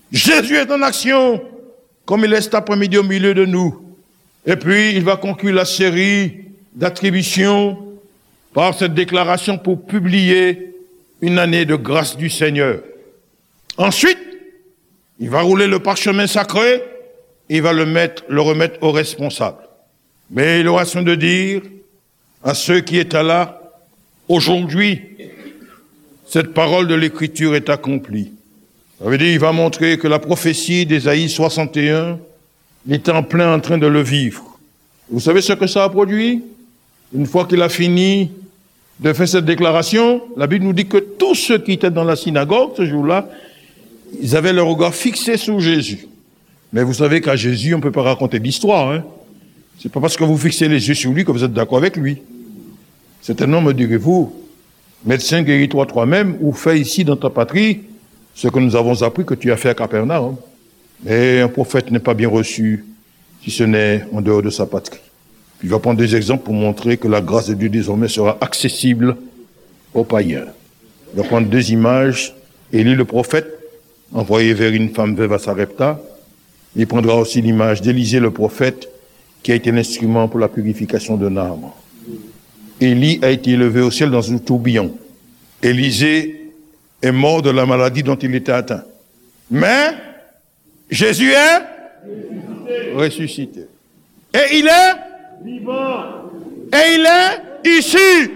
Jésus est en action, comme il est cet après-midi au milieu de nous. Et puis, il va conclure la série d'attributions par cette déclaration pour publier une année de grâce du Seigneur. Ensuite, il va rouler le parchemin sacré et il va le, mettre, le remettre aux responsables. Mais il aura soin de dire à ceux qui étaient là, aujourd'hui, cette parole de l'Écriture est accomplie. Ça veut dire qu'il va montrer que la prophétie d'Ésaïe soixante et un, il était en plein en train de le vivre. Vous savez ce que ça a produit? Une fois qu'il a fini de faire cette déclaration, la Bible nous dit que tous ceux qui étaient dans la synagogue ce jour-là, ils avaient leur regard fixé sur Jésus. Mais vous savez qu'à Jésus, on ne peut pas raconter d'histoire. Hein? C'est pas parce que vous fixez les yeux sur lui que vous êtes d'accord avec lui. Certainement, me direz-vous, médecin, guéris-toi toi-même, ou fais ici dans ta patrie ce que nous avons appris que tu as fait à Capernaum. Mais un prophète n'est pas bien reçu si ce n'est en dehors de sa patrie. Puis il va prendre des exemples pour montrer que la grâce de Dieu désormais sera accessible aux païens. Il va prendre deux images. Élie le prophète, envoyé vers une femme veuve à Sarepta. Il prendra aussi l'image d'Élisée le prophète, qui a été l'instrument pour la purification de Naaman. Élie a été élevé au ciel dans un tourbillon. Élisée est mort de la maladie dont il était atteint. Mais Jésus est ressuscité. ressuscité. Et il est vivant. Et il est ici.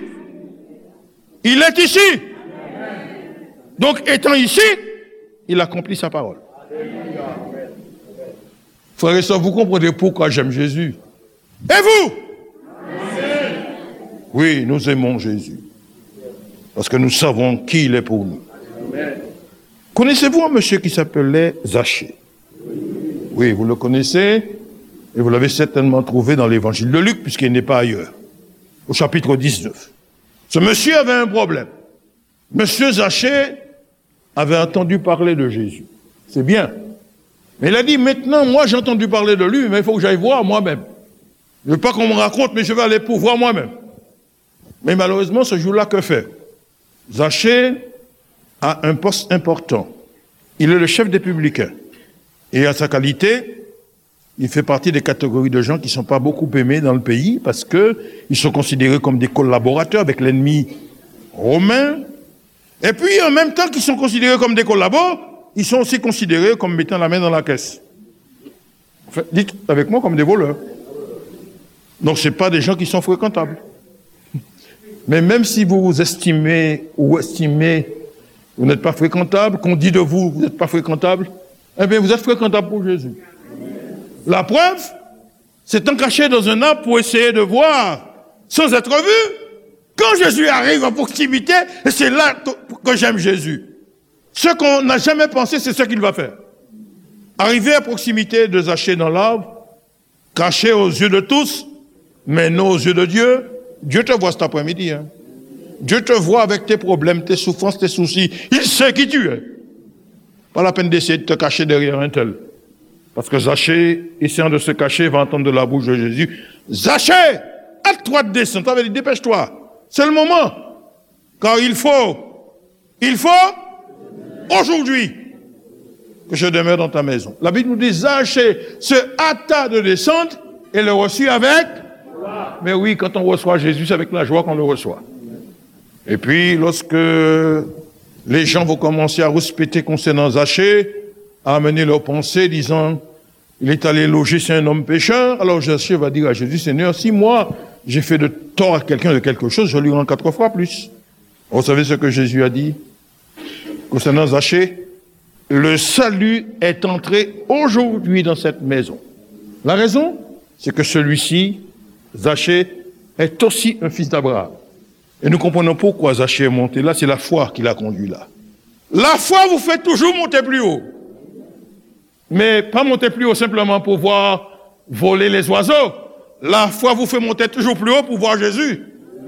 Il est ici. Amen. Donc, étant ici, il accomplit sa parole. Amen. Frères et sœurs, vous comprenez pourquoi j'aime Jésus. Et vous? Amen. Oui, nous aimons Jésus. Parce que nous savons qui il est pour nous. Amen. Connaissez-vous un monsieur qui s'appelait Zachée? Oui, vous le connaissez, et vous l'avez certainement trouvé dans l'évangile de Luc, puisqu'il n'est pas ailleurs, au chapitre dix-neuf. Ce monsieur avait un problème. Monsieur Zachée avait entendu parler de Jésus. C'est bien. Mais il a dit, maintenant, moi j'ai entendu parler de lui, mais il faut que j'aille voir moi-même. Je ne veux pas qu'on me raconte, mais je vais aller pour voir moi-même. Mais malheureusement, ce jour-là, que fait? Zachée a un poste important. Il est le chef des publicains. Et à sa qualité, il fait partie des catégories de gens qui ne sont pas beaucoup aimés dans le pays parce qu'ils sont considérés comme des collaborateurs avec l'ennemi romain. Et puis, en même temps qu'ils sont considérés comme des collaborateurs, ils sont aussi considérés comme mettant la main dans la caisse. Enfin, dites avec moi comme des voleurs. Donc, ce n'est pas des gens qui sont fréquentables. Mais même si vous vous estimez ou estimez vous n'êtes pas fréquentable, qu'on dit de vous, vous n'êtes pas fréquentable, eh bien, vous êtes fréquentable pour Jésus. La preuve, c'est en caché dans un arbre pour essayer de voir, sans être vu, quand Jésus arrive en proximité, et c'est là que j'aime Jésus. Ce qu'on n'a jamais pensé, c'est ce qu'il va faire. Arriver à proximité de Zachée dans l'arbre, caché aux yeux de tous, mais non aux yeux de Dieu, Dieu te voit cet après-midi, hein. Dieu te voit avec tes problèmes, tes souffrances, tes soucis. Il sait qui tu es. Pas la peine d'essayer de te cacher derrière un tel. Parce que Zachée, essayant de se cacher, va entendre de la bouche de Jésus, Zachée, hâte-toi de descendre. Ça veut dire, dépêche-toi. C'est le moment. Car il faut, il faut, aujourd'hui, que je demeure dans ta maison. La Bible nous dit, Zachée se hâta de descendre et le reçut avec. Mais oui, quand on reçoit Jésus, c'est avec la joie qu'on le reçoit. Et puis, lorsque les gens vont commencer à rouspéter concernant Zachée, à amener leurs pensées, disant, il est allé loger chez un homme pécheur, alors Zachée va dire à Jésus, Seigneur, si moi, j'ai fait de tort à quelqu'un de quelque chose, je lui rends quatre fois plus. Vous savez ce que Jésus a dit concernant Zachée? Le salut est entré aujourd'hui dans cette maison. La raison, c'est que celui-ci, Zachée, est aussi un fils d'Abraham. Et nous comprenons pourquoi Zachée est monté là, c'est la foi qui l'a conduit là. La foi vous fait toujours monter plus haut. Mais pas monter plus haut simplement pour voir voler les oiseaux. La foi vous fait monter toujours plus haut pour voir Jésus.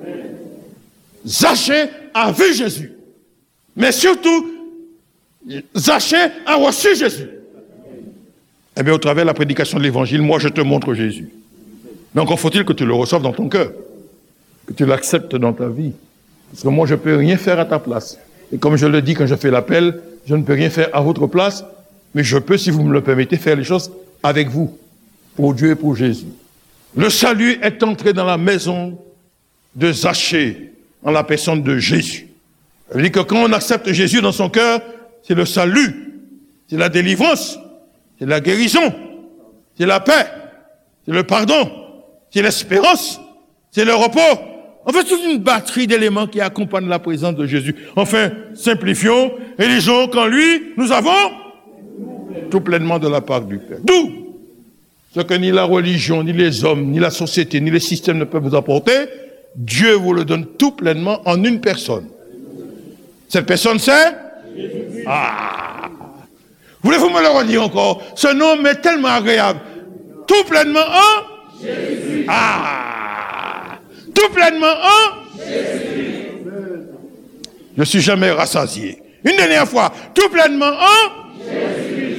Zachée a vu Jésus. Mais surtout, Zachée a reçu Jésus. Eh bien, au travers de la prédication de l'évangile, moi je te montre Jésus. Mais encore faut-il que tu le reçoives dans ton cœur. Que tu l'acceptes dans ta vie. Parce que moi, je ne peux rien faire à ta place. Et comme je le dis quand je fais l'appel, je ne peux rien faire à votre place. mais je peux, si vous me le permettez, faire les choses avec vous, pour Dieu et pour Jésus. Le salut est entré dans la maison de Zachée, en la personne de Jésus. Ça veut dire que quand on accepte Jésus dans son cœur, c'est le salut, c'est la délivrance, c'est la guérison, c'est la paix, c'est le pardon, c'est l'espérance, c'est le repos. En fait, toute une batterie d'éléments qui accompagnent la présence de Jésus. Enfin, simplifions, et disons qu'en lui, nous avons tout pleinement de la part du Père. D'où ce que ni la religion, ni les hommes, ni la société, ni les systèmes ne peuvent vous apporter, Dieu vous le donne tout pleinement en une personne. Cette personne, c'est Jésus. Ah! Voulez-vous me le redire encore? Ce nom est tellement agréable. Tout pleinement en Jésus. Ah! Tout pleinement en Jésus. Je ne suis jamais rassasié. Une dernière fois. Tout pleinement en Jésus.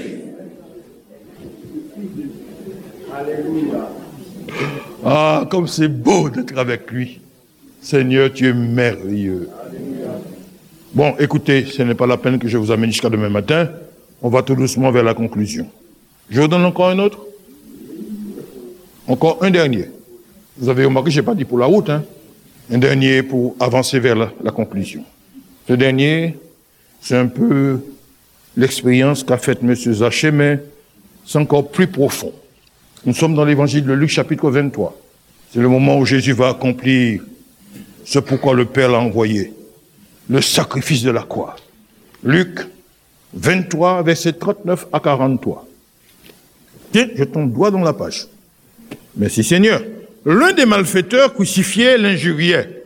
Alléluia. Ah, comme c'est beau d'être avec lui. Seigneur, tu es merveilleux. Alléluia. Bon, écoutez, ce n'est pas la peine que je vous amène jusqu'à demain matin. On va tout doucement vers la conclusion. Je vous donne encore un autre. Encore un dernier. Vous avez remarqué, je n'ai pas dit pour la route, hein. Un dernier pour avancer vers la, la conclusion. Ce dernier, c'est un peu l'expérience qu'a faite M. Zachée, mais c'est encore plus profond. Nous sommes dans l'évangile de Luc, chapitre vingt-trois. C'est le moment où Jésus va accomplir ce pourquoi le Père l'a envoyé. Le sacrifice de la croix. Luc vingt-trois, versets trente-neuf à quarante-trois. Tiens, je tombe droit dans la page. Merci Seigneur. L'un des malfaiteurs crucifiés l'injuriait,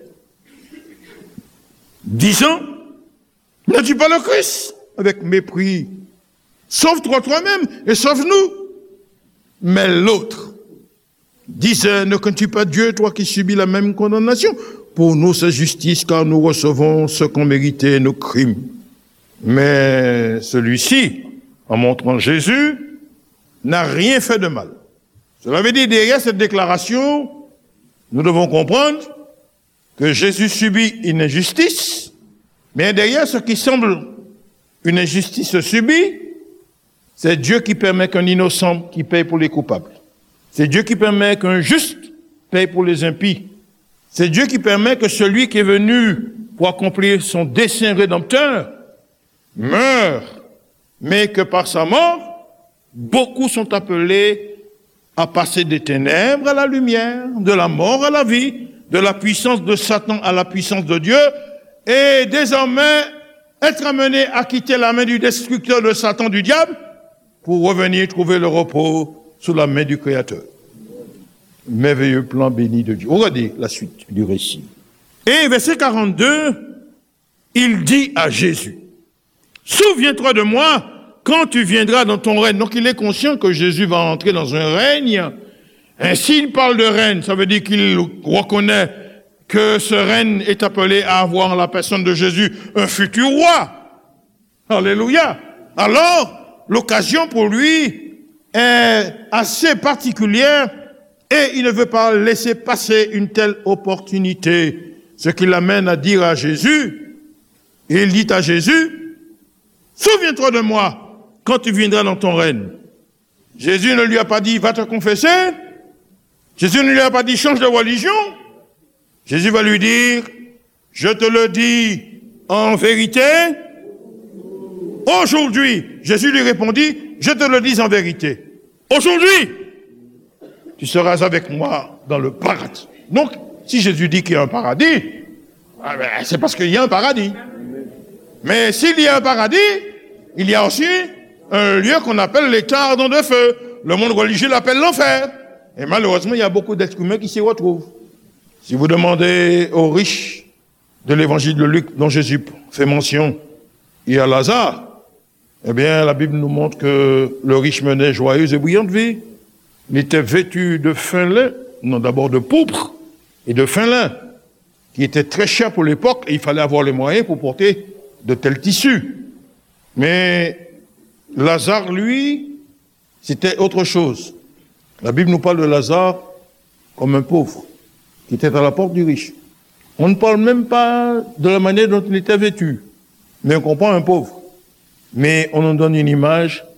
disant, « N'as-tu pas le Christ ?» Avec mépris. « Sauve-toi toi-même et sauve-nous. » Mais l'autre disait, « Ne crains-tu pas Dieu, toi qui subis la même condamnation? Pour nous, c'est justice, car nous recevons ce qu'ont mérité nos crimes. » Mais celui-ci, en montrant Jésus, n'a rien fait de mal. Cela veut dire, derrière cette déclaration, nous devons comprendre que Jésus subit une injustice, mais derrière ce qui semble une injustice subie, c'est Dieu qui permet qu'un innocent qui paye pour les coupables. C'est Dieu qui permet qu'un juste paye pour les impies. C'est Dieu qui permet que celui qui est venu pour accomplir son dessein rédempteur meure, mais que par sa mort, beaucoup sont appelés à passer des ténèbres à la lumière, de la mort à la vie, de la puissance de Satan à la puissance de Dieu, et désormais être amenés à quitter la main du destructeur de Satan, du diable, pour revenir trouver le repos sous la main du Créateur. Merveilleux plan béni de Dieu. Regardez la suite du récit. Et verset quarante-deux, il dit à Jésus, « Souviens-toi de moi quand tu viendras dans ton règne. » Donc il est conscient que Jésus va entrer dans un règne. Ainsi il parle de règne, ça veut dire qu'il reconnaît que ce règne est appelé à avoir en la personne de Jésus un futur roi. Alléluia. Alors, l'occasion pour lui est assez particulière et il ne veut pas laisser passer une telle opportunité. Ce qui l'amène à dire à Jésus, et il dit à Jésus, « Souviens-toi de moi quand tu viendras dans ton règne. » Jésus ne lui a pas dit, « Va te confesser. » Jésus ne lui a pas dit, « Change de religion. » Jésus va lui dire, « Je te le dis en vérité. » Aujourd'hui, Jésus lui répondit, « Je te le dis en vérité. Aujourd'hui, tu seras avec moi dans le paradis. » Donc, si Jésus dit qu'il y a un paradis, ah ben, c'est parce qu'il y a un paradis. Mais s'il y a un paradis, il y a aussi un lieu qu'on appelle l'état ardent de feu. Le monde religieux l'appelle l'enfer. Et malheureusement, il y a beaucoup d'êtres humains qui s'y retrouvent. Si vous demandez aux riches de l'évangile de Luc, dont Jésus fait mention, et à Lazare, eh bien, la Bible nous montre que le riche menait joyeuse et brillante vie. Il était vêtu de fin lin, non d'abord de pourpre et de fin lin, qui était très cher pour l'époque, et il fallait avoir les moyens pour porter de tels tissus. Mais Lazare, lui, c'était autre chose. La Bible nous parle de Lazare comme un pauvre, qui était à la porte du riche. On ne parle même pas de la manière dont il était vêtu, mais on comprend un pauvre. Mais on nous donne une image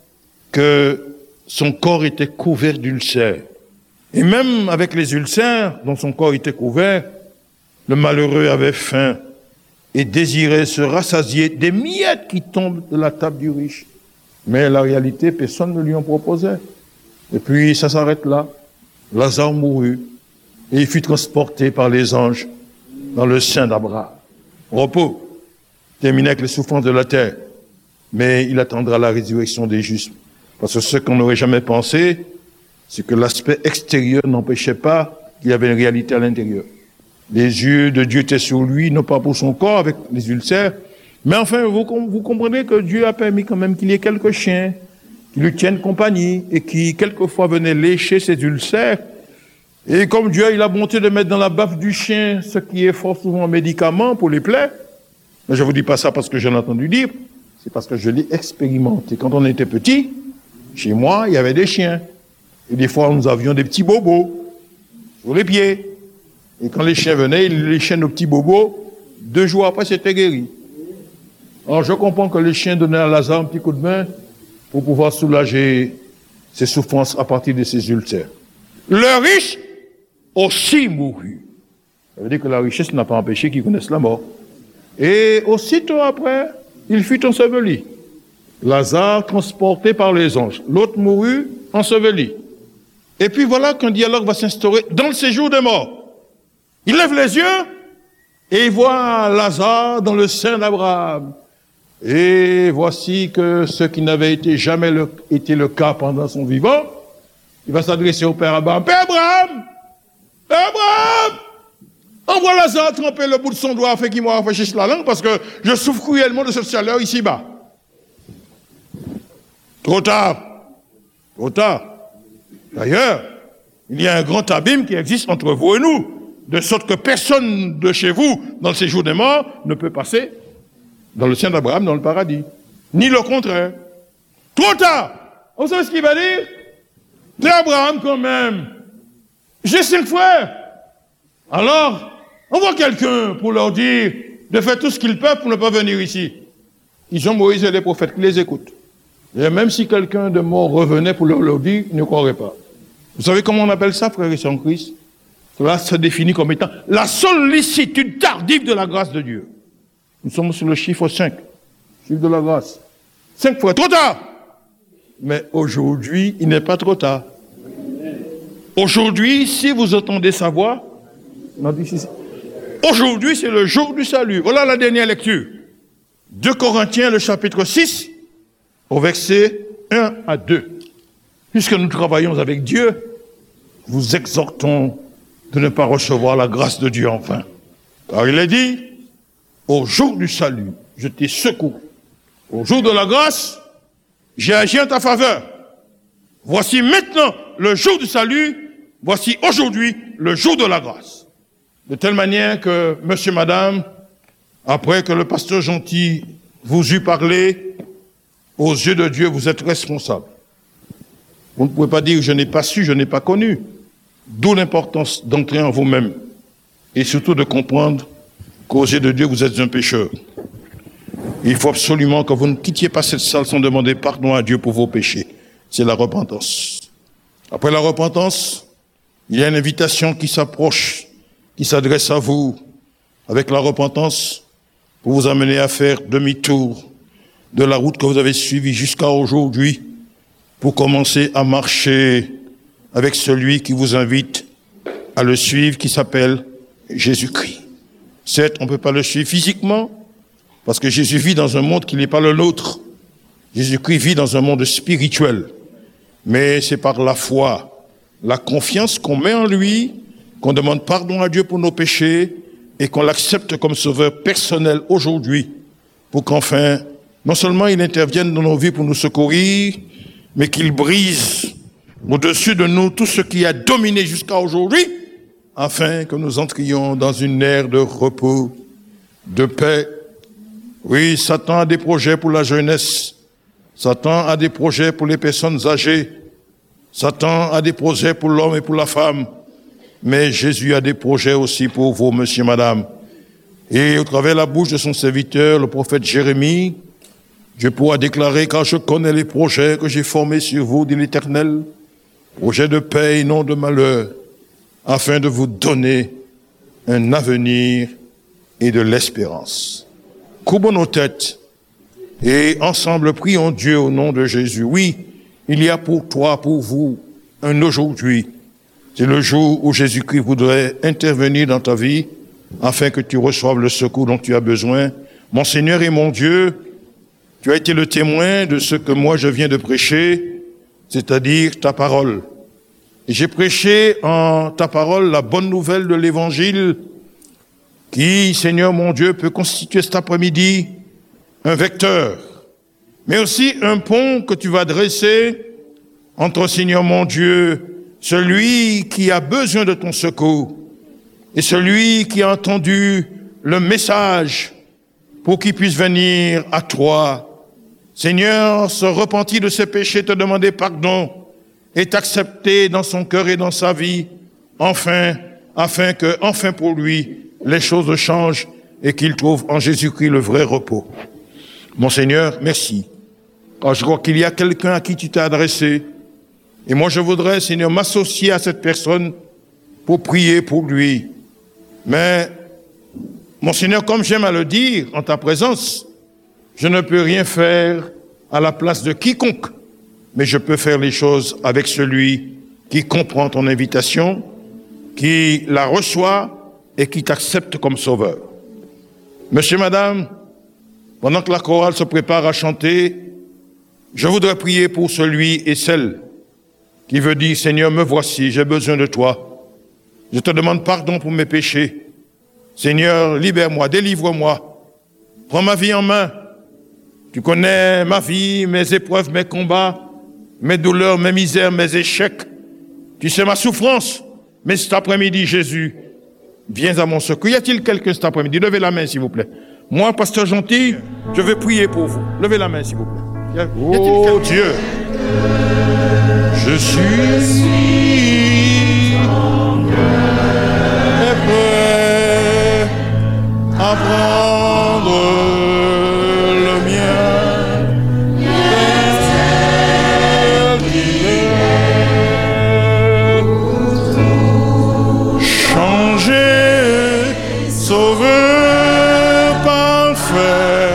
que son corps était couvert d'ulcères. Et même avec les ulcères dont son corps était couvert, le malheureux avait faim et désirait se rassasier des miettes qui tombent de la table du riche. Mais la réalité, personne ne lui en proposait. Et puis ça s'arrête là. Lazare mourut et il fut transporté par les anges dans le sein d'Abraham. Repos, terminé avec les souffrances de la terre. Mais il attendra la résurrection des justes. Parce que ce qu'on n'aurait jamais pensé, c'est que l'aspect extérieur n'empêchait pas qu'il y avait une réalité à l'intérieur. Les yeux de Dieu étaient sur lui, non pas pour son corps avec les ulcères, mais enfin, vous, vous comprenez que Dieu a permis quand même qu'il y ait quelques chiens qui lui tiennent compagnie et qui, quelquefois, venaient lécher ses ulcères. Et comme Dieu a eu la bonté de mettre dans la baffe du chien ce qui est fort souvent un médicament pour les plaies, mais je ne vous dis pas ça parce que j'en ai entendu dire, c'est parce que je l'ai expérimenté. Quand on était petit, chez moi, il y avait des chiens. Et des fois, nous avions des petits bobos sur les pieds. Et quand les chiens venaient, ils léchaient nos petits bobos. Deux jours après, c'était guéri. Alors, je comprends que les chiens donnaient à Lazare un petit coup de main pour pouvoir soulager ses souffrances à partir de ses ulcères. Le riche aussi mourut. Ça veut dire que la richesse n'a pas empêché qu'il connaisse la mort. Et aussitôt après, il fut enseveli. Lazare transporté par les anges. L'autre mourut, enseveli. Et puis voilà qu'un dialogue va s'instaurer dans le séjour des morts. Il lève les yeux et il voit Lazare dans le sein d'Abraham. Et voici que ce qui n'avait été jamais le, été le cas pendant son vivant, il va s'adresser au Père Abraham. Père Abraham! Père Abraham! Envoie Lazare tremper le bout de son doigt afin qu'il me rafraîchisse la langue parce que je souffre cruellement de cette chaleur ici-bas. Trop tard. Trop tard. D'ailleurs, il y a un grand abîme qui existe entre vous et nous, de sorte que personne de chez vous, dans le séjour des morts, ne peut passer dans le sein d'Abraham, dans le paradis. Ni le contraire. Trop tard. Vous savez ce qu'il va dire? Père Abraham, quand même, j'ai cinq frères. Alors, envoie quelqu'un pour leur dire de faire tout ce qu'ils peuvent pour ne pas venir ici. Ils ont Moïse et les prophètes qui les écoutent. Et même si quelqu'un de mort revenait pour leur, leur dire, ils ne croiraient pas. Vous savez comment on appelle ça, frères et sœurs en Christ? Cela se définit comme étant la sollicitude tardive de la grâce de Dieu. Nous sommes sur le chiffre cinq, chiffre de la grâce. Cinq fois, trop tard. Mais aujourd'hui, il n'est pas trop tard. Aujourd'hui, si vous entendez sa voix, aujourd'hui, c'est le jour du salut. Voilà la dernière lecture. deux Corinthiens, le chapitre six, au verset un à deux. Puisque nous travaillons avec Dieu, vous exhortons de ne pas recevoir la grâce de Dieu en vain. Car il est dit, au jour du salut, je t'ai secouru. Au jour de la grâce, j'ai agi en ta faveur. Voici maintenant le jour du salut, voici aujourd'hui le jour de la grâce. De telle manière que, monsieur, madame, après que le pasteur gentil vous eut parlé, aux yeux de Dieu, vous êtes responsable. Vous ne pouvez pas dire, je n'ai pas su, je n'ai pas connu. D'où l'importance d'entrer en vous-même et surtout de comprendre qu'aux yeux de Dieu, vous êtes un pécheur. Il faut absolument que vous ne quittiez pas cette salle sans demander pardon à Dieu pour vos péchés. C'est la repentance. Après la repentance, il y a une invitation qui s'approche, qui s'adresse à vous avec la repentance pour vous amener à faire demi-tour de la route que vous avez suivie jusqu'à aujourd'hui pour commencer à marcher avec celui qui vous invite à le suivre, qui s'appelle Jésus-Christ. Certes, on ne peut pas le suivre physiquement, parce que Jésus vit dans un monde qui n'est pas le nôtre. Jésus-Christ vit dans un monde spirituel. Mais c'est par la foi, la confiance qu'on met en lui, qu'on demande pardon à Dieu pour nos péchés et qu'on l'accepte comme sauveur personnel aujourd'hui pour qu'enfin, non seulement il intervienne dans nos vies pour nous secourir, mais qu'il brise au-dessus de nous tout ce qui a dominé jusqu'à aujourd'hui, afin que nous entrions dans une ère de repos, de paix. Oui, Satan a des projets pour la jeunesse. Satan a des projets pour les personnes âgées. Satan a des projets pour l'homme et pour la femme. Mais Jésus a des projets aussi pour vous, monsieur, madame. Et au travers de la bouche de son serviteur, le prophète Jérémie, Je pourrais déclarer, car je connais les projets que j'ai formés sur vous, dit l'Éternel, projets de paix et non de malheur, afin de vous donner un avenir et de l'espérance. Courbons nos têtes et ensemble prions Dieu au nom de Jésus. Oui, il y a pour toi, pour vous, un aujourd'hui. C'est le jour où Jésus-Christ voudrait intervenir dans ta vie afin que tu reçoives le secours dont tu as besoin. Mon Seigneur et mon Dieu, tu as été le témoin de ce que moi je viens de prêcher, c'est-à-dire ta parole. Et j'ai prêché en ta parole la bonne nouvelle de l'Évangile qui, Seigneur mon Dieu, peut constituer cet après-midi un vecteur, mais aussi un pont que tu vas dresser entre, Seigneur mon Dieu, celui qui a besoin de ton secours et celui qui a entendu le message pour qu'il puisse venir à toi. Seigneur, se repentir de ses péchés, te demander pardon et t'accepter dans son cœur et dans sa vie, enfin, afin que, enfin pour lui, les choses changent et qu'il trouve en Jésus-Christ le vrai repos. Mon Seigneur, merci. Car je crois qu'il y a quelqu'un à qui tu t'es adressé. Et moi, je voudrais, Seigneur, m'associer à cette personne pour prier pour lui. Mais, mon Seigneur, comme j'aime à le dire en ta présence, je ne peux rien faire à la place de quiconque, mais je peux faire les choses avec celui qui comprend ton invitation, qui la reçoit et qui t'accepte comme sauveur. Monsieur, madame, pendant que la chorale se prépare à chanter, je voudrais prier pour celui et celle qui veut dire, Seigneur, me voici, j'ai besoin de toi. Je te demande pardon pour mes péchés. Seigneur, libère-moi, délivre-moi. Prends ma vie en main. Tu connais ma vie, mes épreuves, mes combats, mes douleurs, mes misères, mes échecs. Tu sais ma souffrance. Mais cet après-midi, Jésus, viens à mon secours. Y a-t-il quelqu'un cet après-midi? Levez la main, s'il vous plaît. Moi, pasteur Gentil, je vais prier pour vous. Levez la main, s'il vous plaît. Y a, y oh Dieu, je suis prêt à prendre le mien. Changer, sauveur parfait.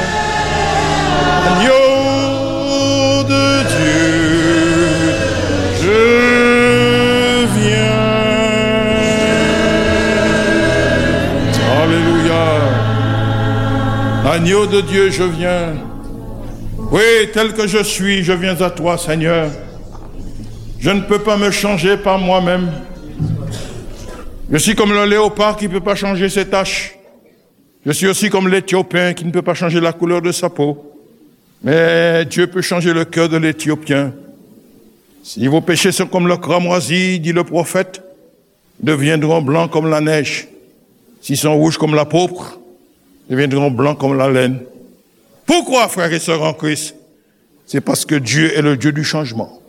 Agneau de Dieu, je viens. Oui, tel que je suis, je viens à toi, Seigneur. Je ne peux pas me changer par moi-même. Je suis comme le léopard qui ne peut pas changer ses taches. Je suis aussi comme l'Éthiopien qui ne peut pas changer la couleur de sa peau. Mais Dieu peut changer le cœur de l'Éthiopien. Si vos péchés sont comme le cramoisi, dit le prophète, deviendront blancs comme la neige. S'ils sont rouges comme la pourpre, deviendront blancs comme la laine. Pourquoi, frères et sœurs en Christ? C'est parce que Dieu est le Dieu du changement.